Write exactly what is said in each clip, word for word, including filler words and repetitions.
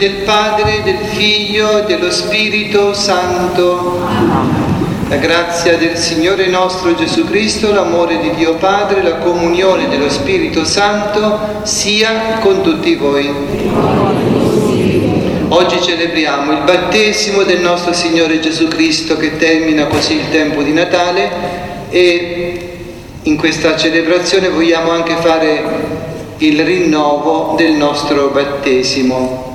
del Padre, del Figlio e dello Spirito Santo. La grazia del Signore nostro Gesù Cristo, l'amore di Dio Padre, la comunione dello Spirito Santo sia con tutti voi. Oggi celebriamo il battesimo del nostro Signore Gesù Cristo, che termina così il tempo di Natale, e in questa celebrazione vogliamo anche fare il rinnovo del nostro battesimo.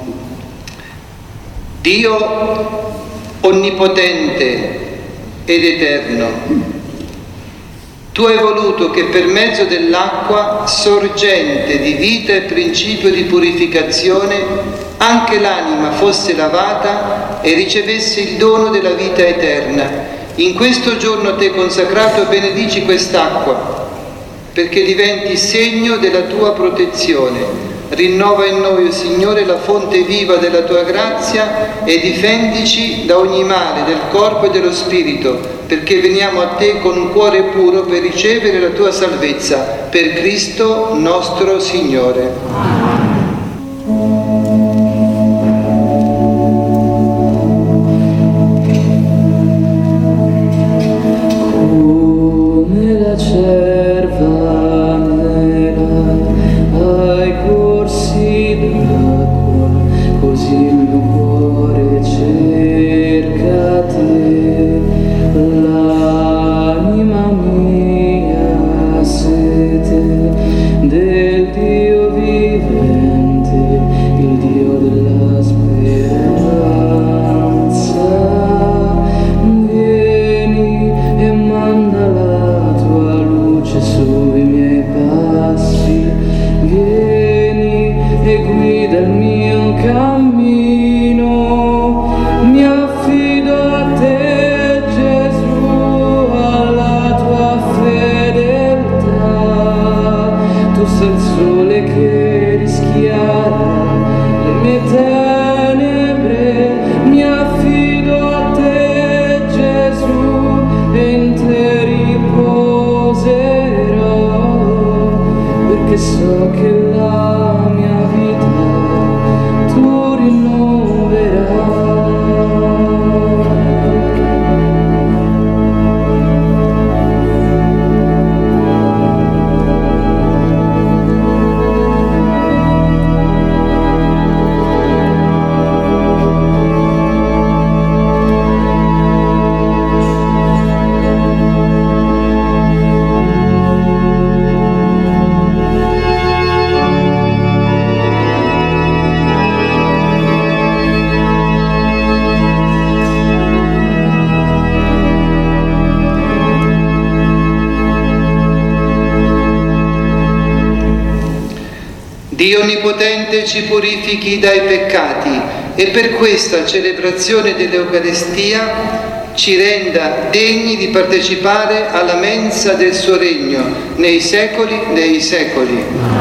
Dio onnipotente ed eterno, tu hai voluto che per mezzo dell'acqua, sorgente di vita e principio di purificazione, anche l'anima fosse lavata e ricevesse il dono della vita eterna. In questo giorno te consacrato benedici quest'acqua, perché diventi segno della tua protezione. Rinnova in noi, o Signore, la fonte viva della tua grazia e difendici da ogni male del corpo e dello spirito, perché veniamo a te con un cuore puro per ricevere la tua salvezza. Per Cristo nostro Signore. Dio Onnipotente ci purifichi dai peccati e per questa celebrazione dell'Eucaristia ci renda degni di partecipare alla mensa del suo regno nei secoli dei secoli.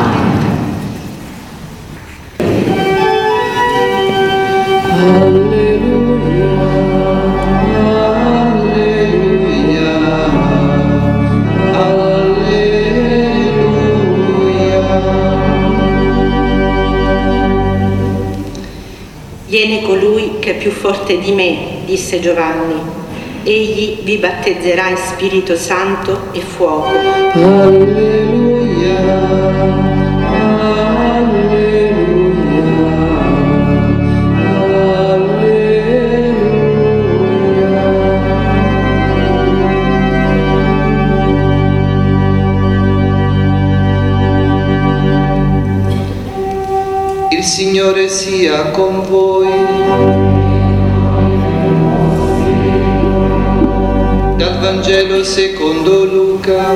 Viene colui che è più forte di me, disse Giovanni. Egli vi battezzerà in Spirito Santo e fuoco. Alleluia, alleluia, alleluia. Il Signore sia con voi. Dal Vangelo secondo Luca.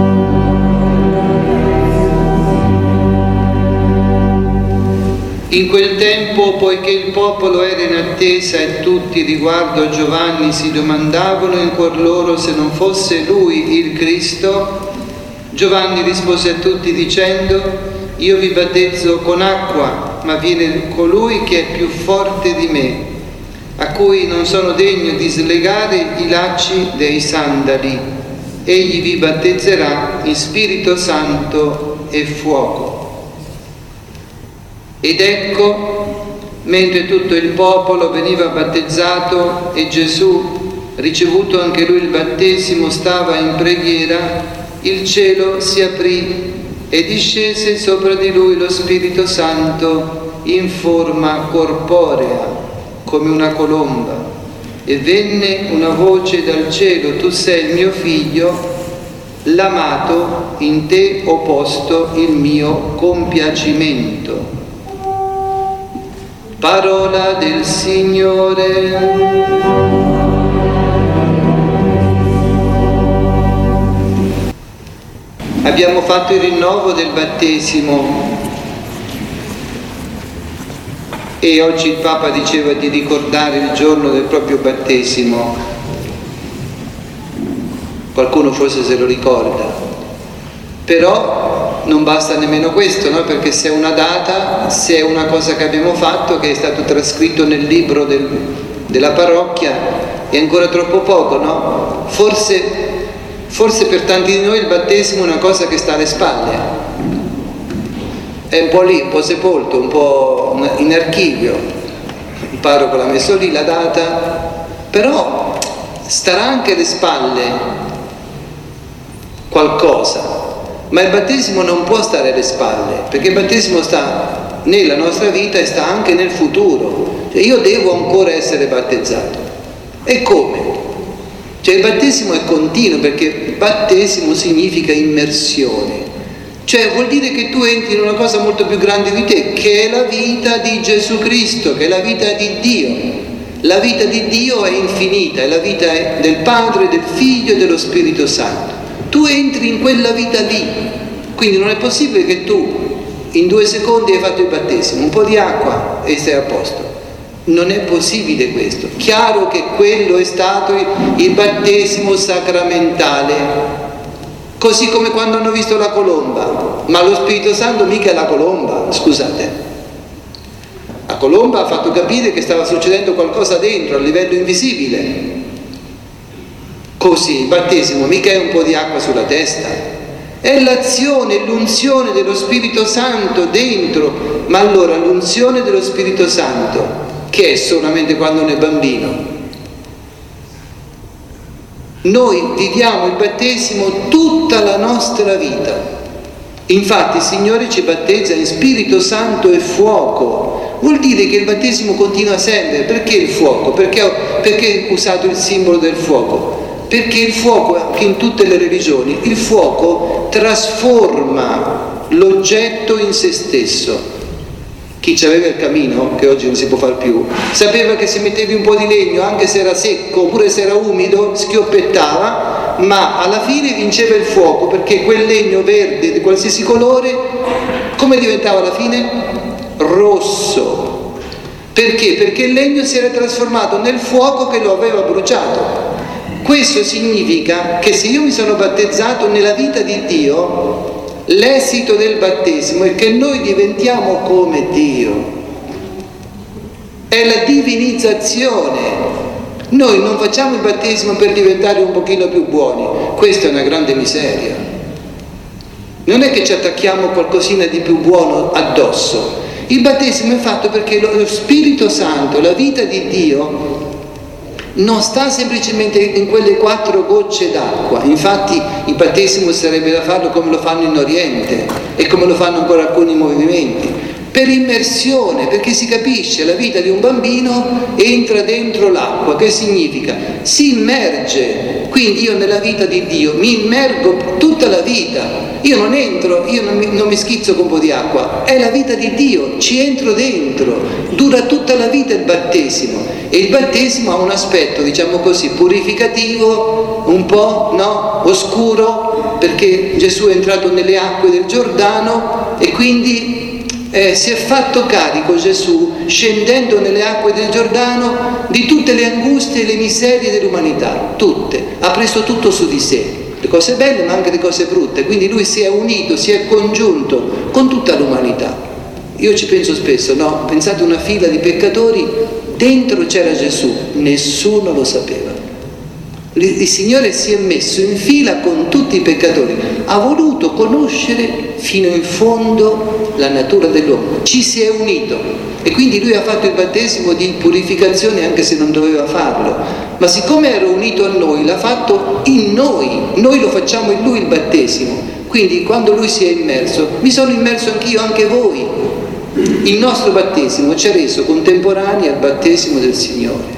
In quel tempo, poiché il popolo era in attesa e tutti riguardo a Giovanni si domandavano in cuor loro se non fosse lui il Cristo, Giovanni rispose a tutti dicendo: io vi battezzo con acqua, ma viene colui che è più forte di me, a cui non sono degno di slegare i lacci dei sandali. Egli vi battezzerà in Spirito Santo e fuoco. Ed ecco, mentre tutto il popolo veniva battezzato e Gesù, ricevuto anche lui il battesimo, stava in preghiera, il cielo si aprì e discese sopra di lui lo Spirito Santo in forma corporea, come una colomba. E venne una voce dal cielo: tu sei il mio figlio, l'amato, in te ho posto il mio compiacimento. Parola del Signore. Abbiamo fatto il rinnovo del battesimo e oggi il Papa diceva di ricordare il giorno del proprio battesimo. Qualcuno forse se lo ricorda, però non basta nemmeno questo, no? Perché se è una data, se è una cosa che abbiamo fatto, che è stato trascritto nel libro del, della parrocchia, è ancora troppo poco, no? Forse, forse per tanti di noi il battesimo è una cosa che sta alle spalle, è un po' lì, un po' sepolto, un po' in archivio. Il parroco l'ha messo lì la data, però starà anche alle spalle qualcosa. Ma il battesimo non può stare alle spalle, perché il battesimo sta nella nostra vita e sta anche nel futuro. Cioè, io devo ancora essere battezzato. E come? Cioè il battesimo è continuo, perché battesimo significa immersione. Cioè vuol dire che tu entri in una cosa molto più grande di te, che è la vita di Gesù Cristo, che è la vita di Dio. La vita di Dio è infinita, è la vita del Padre, del Figlio e dello Spirito Santo. Tu entri in quella vita lì, quindi non è possibile che tu in due secondi hai fatto il battesimo, un po' di acqua e sei a posto. Non è possibile questo. Chiaro che quello è stato il battesimo sacramentale, così come quando hanno visto la colomba, ma lo Spirito Santo mica è la colomba, scusate. La colomba ha fatto capire che stava succedendo qualcosa dentro, a livello invisibile. Così il battesimo mica è un po' di acqua sulla testa, è l'azione, l'unzione dello Spirito Santo dentro. Ma allora l'unzione dello Spirito Santo, che è solamente quando uno è bambino? Noi viviamo il battesimo tutta la nostra vita. Infatti il Signore ci battezza in Spirito Santo e fuoco. Vuol dire che il battesimo continua sempre. Perché il fuoco? Perché, perché è usato il simbolo del fuoco? Perché il fuoco, anche in tutte le religioni, il fuoco trasforma l'oggetto in se stesso. Chi aveva il camino, che oggi non si può fare più, sapeva che se mettevi un po' di legno, anche se era secco oppure se era umido, schioppettava, ma alla fine vinceva il fuoco, perché quel legno verde di qualsiasi colore, come diventava alla fine? Rosso. Perché? Perché il legno si era trasformato nel fuoco che lo aveva bruciato. Questo significa che se io mi sono battezzato nella vita di Dio, l'esito del battesimo è che noi diventiamo come Dio. È la divinizzazione. Noi non facciamo il battesimo per diventare un pochino più buoni. Questa è una grande miseria. Non è che ci attacchiamo qualcosina di più buono addosso. Il battesimo è fatto perché lo Spirito Santo, la vita di Dio, non sta semplicemente in quelle quattro gocce d'acqua. Infatti il battesimo sarebbe da farlo come lo fanno in Oriente e come lo fanno ancora alcuni movimenti, per immersione, perché si capisce, la vita di un bambino entra dentro l'acqua. Che significa? Si immerge. Quindi io nella vita di Dio mi immergo tutta la vita. Io non entro, io non mi, non mi schizzo con un po' di acqua, è la vita di Dio, ci entro dentro, dura tutta la vita il battesimo. E il battesimo ha un aspetto, diciamo così, purificativo, un po', no, oscuro, perché Gesù è entrato nelle acque del Giordano e quindi eh, si è fatto carico Gesù, scendendo nelle acque del Giordano, di tutte le angustie e le miserie dell'umanità, tutte, ha preso tutto su di sé, le cose belle ma anche le cose brutte, quindi lui si è unito, si è congiunto con tutta l'umanità. Io ci penso spesso, no? Pensate una fila di peccatori, dentro c'era Gesù, nessuno lo sapeva. Il Signore si è messo in fila con tutti i peccatori, ha voluto conoscere fino in fondo la natura dell'uomo, ci si è unito e quindi lui ha fatto il battesimo di purificazione anche se non doveva farlo, ma siccome era unito a noi l'ha fatto in noi, noi lo facciamo in lui il battesimo, quindi quando lui si è immerso, mi sono immerso anch'io, anche voi. Il nostro battesimo ci ha reso contemporanei al battesimo del Signore.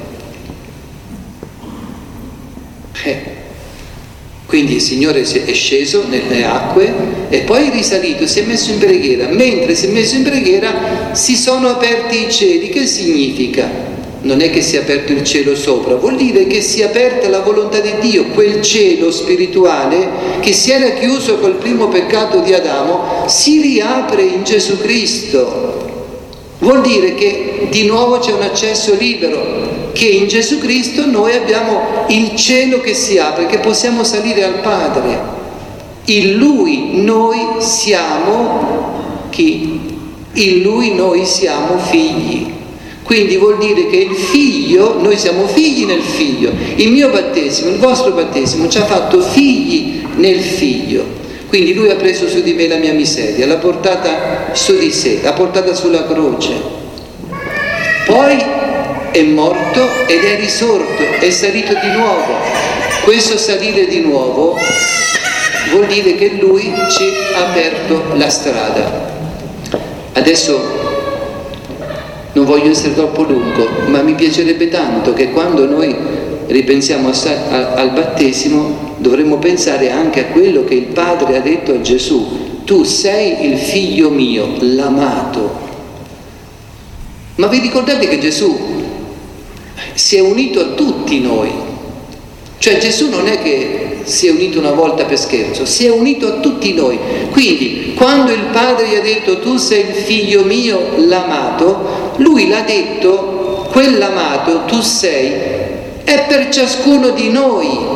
Eh. Quindi il Signore è sceso nelle acque e poi è risalito, si è messo in preghiera. Mentre si è messo in preghiera si sono aperti i cieli. Che significa? Non è che si è aperto il cielo sopra, vuol dire che si è aperta la volontà di Dio, quel cielo spirituale che si era chiuso col primo peccato di Adamo, si riapre in Gesù Cristo. Vuol dire che di nuovo c'è un accesso libero, che in Gesù Cristo noi abbiamo il cielo che si apre, che possiamo salire al Padre. In Lui noi siamo chi? In Lui noi siamo figli. Quindi vuol dire che il figlio, noi siamo figli nel figlio. Il mio battesimo, il vostro battesimo ci ha fatto figli nel figlio. Quindi lui ha preso su di me la mia miseria, l'ha portata su di sé, l'ha portata sulla croce. Poi è morto ed è risorto, è salito di nuovo. Questo salire di nuovo vuol dire che lui ci ha aperto la strada. Adesso non voglio essere troppo lungo, ma mi piacerebbe tanto che quando noi ripensiamo al battesimo dovremmo pensare anche a quello che il Padre ha detto a Gesù: tu sei il figlio mio, l'amato. Ma vi ricordate che Gesù si è unito a tutti noi? Cioè Gesù non è che si è unito una volta per scherzo, si è unito a tutti noi. Quindi quando il Padre gli ha detto tu sei il figlio mio, l'amato, lui l'ha detto, quell'amato tu sei, è per ciascuno di noi.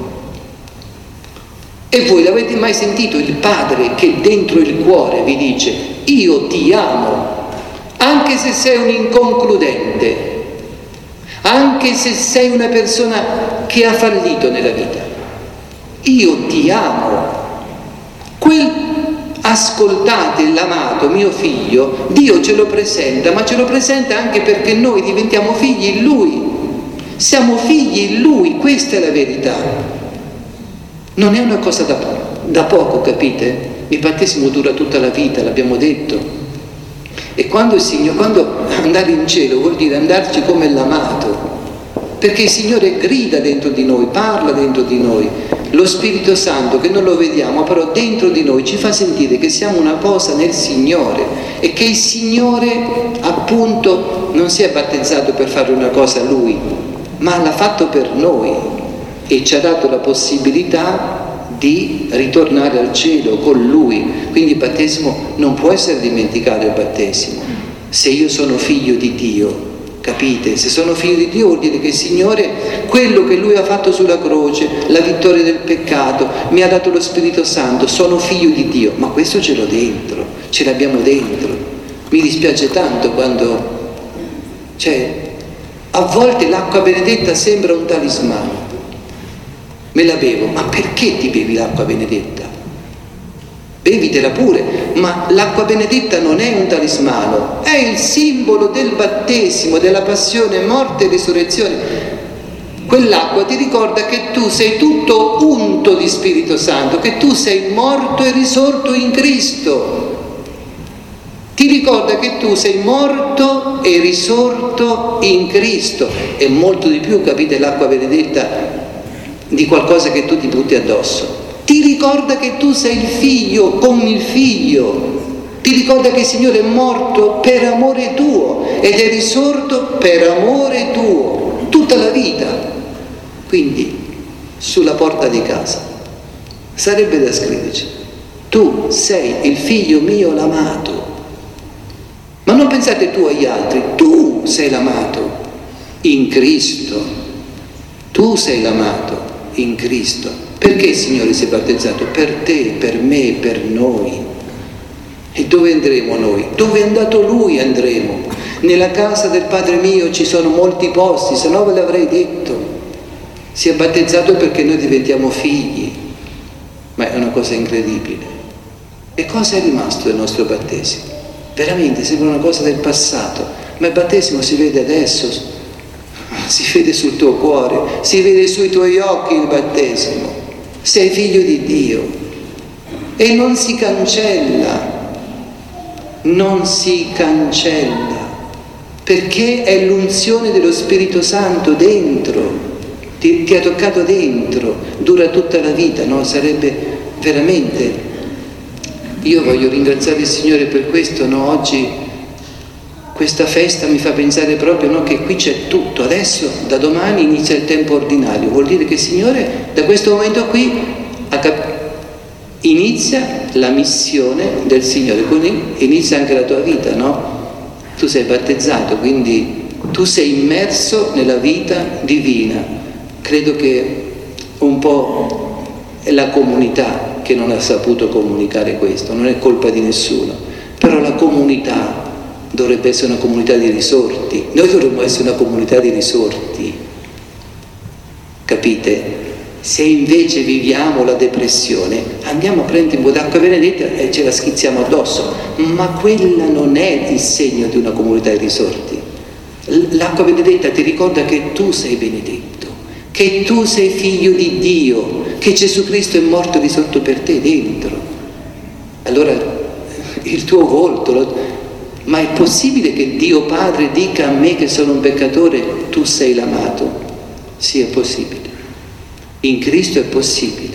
E voi l'avete mai sentito il Padre che dentro il cuore vi dice io ti amo, anche se sei un inconcludente, anche se sei una persona che ha fallito nella vita, io ti amo. Quel, ascoltate l'amato mio figlio, Dio ce lo presenta, ma ce lo presenta anche perché noi diventiamo figli in Lui, siamo figli in Lui, questa è la verità. Non è una cosa da, da poco, capite? Il battesimo dura tutta la vita, l'abbiamo detto. E quando il Signore, quando andare in cielo vuol dire andarci come l'amato, perché il Signore grida dentro di noi, parla dentro di noi. Lo Spirito Santo, che non lo vediamo, però dentro di noi ci fa sentire che siamo una cosa nel Signore e che il Signore appunto non si è battezzato per fare una cosa a Lui, ma l'ha fatto per noi. E ci ha dato la possibilità di ritornare al cielo con Lui. Quindi il battesimo non può essere dimenticato, il battesimo. Se io sono figlio di Dio, capite? Se sono figlio di Dio vuol dire che il Signore, quello che Lui ha fatto sulla croce, la vittoria del peccato, mi ha dato lo Spirito Santo, sono figlio di Dio, ma questo ce l'ho dentro, ce l'abbiamo dentro. Mi dispiace tanto quando, cioè, a volte l'acqua benedetta sembra un talismano. Me la bevo, ma perché ti bevi l'acqua benedetta? Bevitela pure, ma l'acqua benedetta non è un talismano, è il simbolo del battesimo, della passione, morte e risurrezione. Quell'acqua ti ricorda che tu sei tutto unto di Spirito Santo, che tu sei morto e risorto in Cristo. Ti ricorda che tu sei morto e risorto in Cristo. È molto di più, capite, l'acqua benedetta di qualcosa che tu ti butti addosso. Ti ricorda che tu sei il figlio con il figlio, ti ricorda che il Signore è morto per amore tuo ed è risorto per amore tuo tutta la vita. Quindi sulla porta di casa sarebbe da scriverci: tu sei il figlio mio l'amato. Ma non pensate tu agli altri, tu sei l'amato in Cristo, tu sei l'amato in Cristo. Perché il Signore si è battezzato? Per te, per me, per noi. E dove andremo noi? Dove è andato Lui andremo. Nella casa del Padre mio ci sono molti posti, se no ve l'avrei detto. Si è battezzato perché noi diventiamo figli, ma è una cosa incredibile. E cosa è rimasto del nostro battesimo? Veramente sembra una cosa del passato, ma il battesimo si vede adesso, si vede sul tuo cuore, si vede sui tuoi occhi il battesimo. Sei figlio di Dio e non si cancella, non si cancella, perché è l'unzione dello Spirito Santo dentro. Ti, ti ha toccato dentro, dura tutta la vita, no? Sarebbe veramente, io voglio ringraziare il Signore per questo, no? Oggi questa festa mi fa pensare proprio, no? Che qui c'è tutto, adesso da domani inizia il tempo ordinario, vuol dire che il Signore da questo momento qui ha cap- inizia la missione del Signore, quindi inizia anche la tua vita, no? Tu sei battezzato, quindi tu sei immerso nella vita divina. Credo che un po' è la comunità che non ha saputo comunicare questo, non è colpa di nessuno, però la comunità dovrebbe essere una comunità di risorti, noi dovremmo essere una comunità di risorti, capite? Se invece viviamo la depressione, andiamo a prendere un po' d'acqua benedetta e ce la schizziamo addosso, ma quella non è il segno di una comunità di risorti. L'acqua benedetta ti ricorda che tu sei benedetto, che tu sei figlio di Dio, che Gesù Cristo è morto e risorto per te dentro. Allora il tuo volto, lo... ma è possibile che Dio Padre dica a me che sono un peccatore, tu sei l'amato? Sì, è possibile. In Cristo è possibile.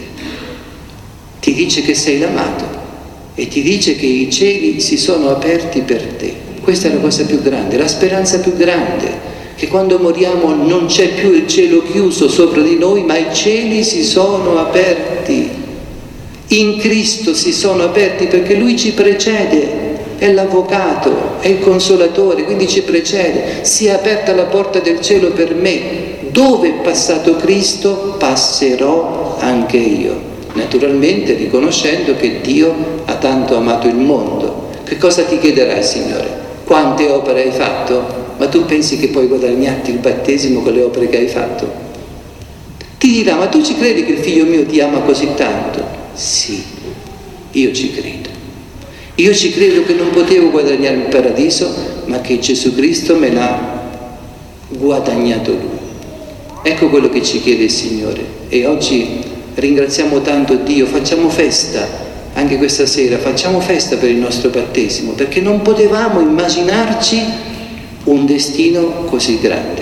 Ti dice che sei l'amato e ti dice che i cieli si sono aperti per te. Questa è la cosa più grande, la speranza più grande. Che quando moriamo non c'è più il cielo chiuso sopra di noi, ma i cieli si sono aperti. In Cristo si sono aperti perché Lui ci precede, è l'avvocato, è il consolatore, quindi ci precede. Si è aperta la porta del cielo per me. Dove è passato Cristo, passerò anche io. Naturalmente riconoscendo che Dio ha tanto amato il mondo. Che cosa ti chiederà il Signore? Quante opere hai fatto? Ma tu pensi che puoi guadagnarti il battesimo con le opere che hai fatto? Ti dirà, ma tu ci credi che il figlio mio ti ama così tanto? Sì, io ci credo. Io ci credo che non potevo guadagnare il paradiso, ma che Gesù Cristo me l'ha guadagnato Lui. Ecco quello che ci chiede il Signore. E oggi ringraziamo tanto Dio, facciamo festa, anche questa sera, facciamo festa per il nostro battesimo, perché non potevamo immaginarci un destino così grande.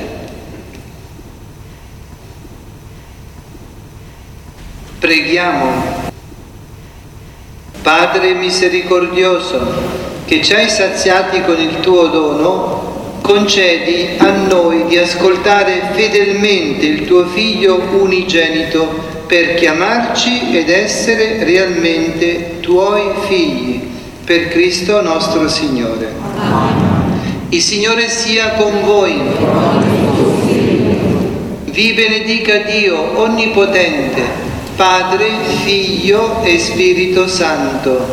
Preghiamo. Padre misericordioso, che ci hai saziati con il tuo dono, concedi a noi di ascoltare fedelmente il tuo Figlio unigenito per chiamarci ed essere realmente tuoi figli, per Cristo nostro Signore. Amen. Il Signore sia con voi. Vi benedica Dio Onnipotente, Padre, Figlio e Spirito Santo.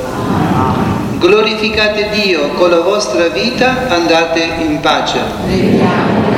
Glorificate Dio con la vostra vita, andate in pace.